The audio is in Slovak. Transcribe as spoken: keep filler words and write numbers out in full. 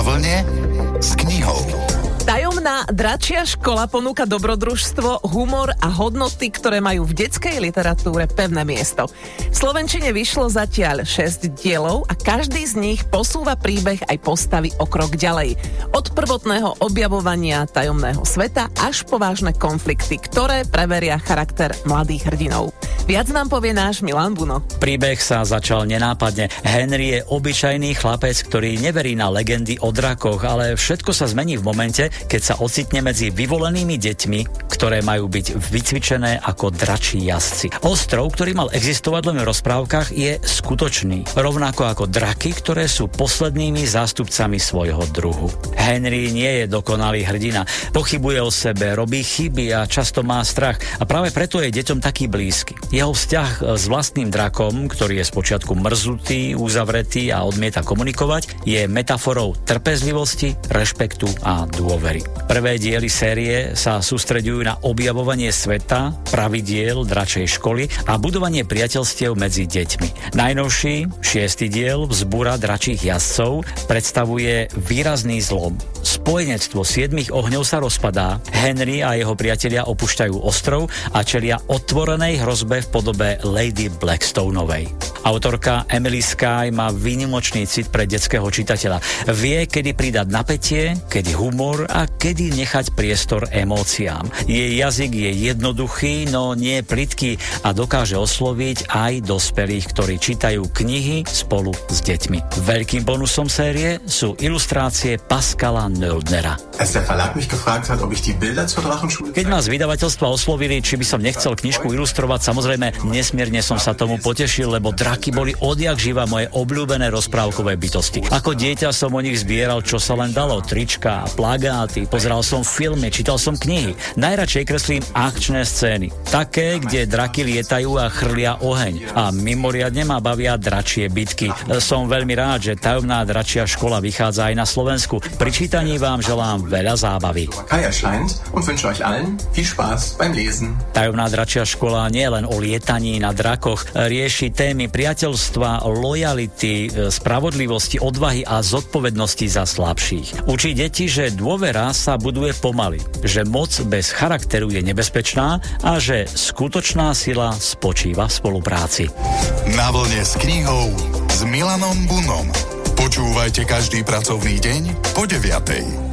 Na vlne s knihou. Tajomná dračia škola ponúka dobrodružstvo, humor a hodnoty, ktoré majú v detskej literatúre pevné miesto. V slovenčine vyšlo zatiaľ šesť dielov a každý z nich posúva príbeh aj postavy o krok ďalej. Od prvotného objavovania tajomného sveta až po vážne konflikty, ktoré preveria charakter mladých hrdinov. Viac nám povie náš Milan Buno. Príbeh sa začal nenápadne. Henry je obyčajný chlapec, ktorý neverí na legendy o drakoch, ale všetko sa zmení v momente, keď sa ocitne medzi vyvolenými deťmi, ktoré majú byť vycvičené ako dračí jazdci. Ostrov, ktorý mal existovať len v rozprávkach, je skutočný, rovnako ako draky, ktoré sú poslednými zástupcami svojho druhu. Henry nie je dokonalý hrdina, pochybuje o sebe, robí chyby a často má strach a práve preto je deťom taký blízky. Jeho vzťah s vlastným drakom, ktorý je spočiatku mrzutý, uzavretý a odmieta komunikovať, je metaforou trpezlivosti, rešpektu a dôvery. Prvé diely série sa sústreďujú na objavovanie sveta, pravidiel dračej školy a budovanie priateľstiev medzi deťmi. Najnovší, šiesty diel Vzbúra dračích jazdcov predstavuje výrazný zlom. Spojenectvo siedmich ohňov sa rozpadá, Henry a jeho priatelia opúšťajú ostrov a čelia otvorenej hrozbe v podobe Lady Blackstoneovej. Autorka Emily Skye má výnimočný cit pre detského čitateľa. Vie, kedy pridať napätie, kedy humor a kedy nechať priestor emóciám. Jej jazyk je jednoduchý, no nie plytký a dokáže osloviť aj dospelých, ktorí čítajú knihy spolu s deťmi. Veľkým bonusom série sú ilustrácie Pascala Nöldnera. Keď ma z vydavateľstva oslovili, či by som nechcel knižku ilustrovať, samozrejme nesmierne som sa tomu potešil, lebo draky boli odjak živa moje obľúbené rozprávkové bytosti. Ako dieťa som o nich zbieral, čo sa len dalo, trička, plagáty, pozeral som filmy, čítal som knihy. Najradšej kreslím akčné scény, také, kde draky lietajú a chrlia oheň. A mimoriadne ma bavia dračie bitky. Som veľmi rád, že Tajomná dračia škola vychádza aj na Slovensku. Pri čítaní vám želám veľa zábavy. Tajomná dračia škola nie je len o lietaní na drakoch, rieši témy priateľstva, lojality, spravodlivosti, odvahy a zodpovednosti za slabších. Učí deti, že dôvera sa buduje pomaly, že moc bez charakteru je nebezpečná a že skutočná sila spočíva v spolupráci. Na vlne s knihou s Milanom Bunom. Počúvajte každý pracovný deň po deviatej.